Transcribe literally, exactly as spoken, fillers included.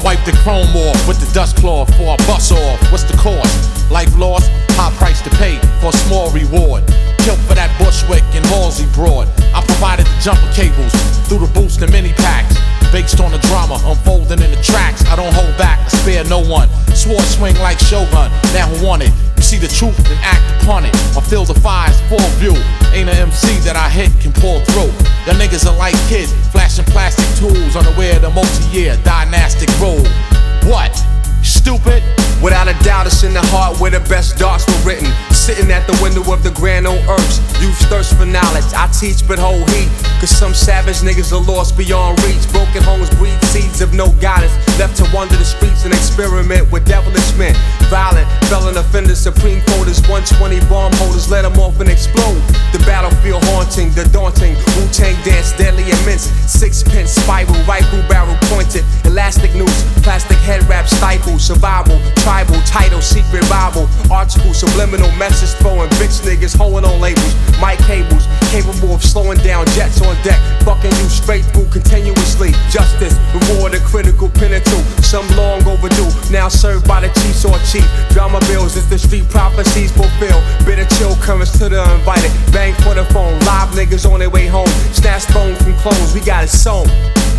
Wipe the chrome off with the dust cloth before I bust off. What's the cost? Life lost, high price to pay for a small reward. Killed for that Bushwick and Halsey broad. I provided the jumper cables through the boost and mini packs. Based on the drama unfolding in the tracks. I don't hold back, I spare no one. Sword swing like Shogun, now who want it? You see the truth and act upon it. My field of fire's full view. Ain't an M C that I hit can pull through. Y'all niggas are like kids, flashing plastic tools, unaware of the multi-year dynastic rule. What? Stupid? Without a doubt, it's in the heart where the best darts were written. Sitting at the window of the grand old earths. Youth thirst for knowledge, I teach but hold heat. Cause some savage niggas are lost beyond reach. Broken homes breed seeds of no guidance. Left to wander the streets and experiment with devilish men. Violent, felon offenders, Supreme Court is one twenty bomb holders. Let them off and explode. The battlefield haunting, the daunting Wu-Tang dance, deadly immense. Sixpence spiral, rifle barrel pointed. Elastic noose, plastic head wrap stifle. Survival, tribal, title, secret Bible. Article, subliminal message throwing bitch niggas holding on labels. Mic cables, capable of slowing down jets on deck. Fucking you straight through continuously. Justice, reward a critical pinnacle. Some long overdue, now served by the chiefs or chief. Drama bills as the street prophecies fulfill. Bitter chill currents to the invited. Bang for the phone, live niggas on their way home. Snatch phone from clones, we got it sewn.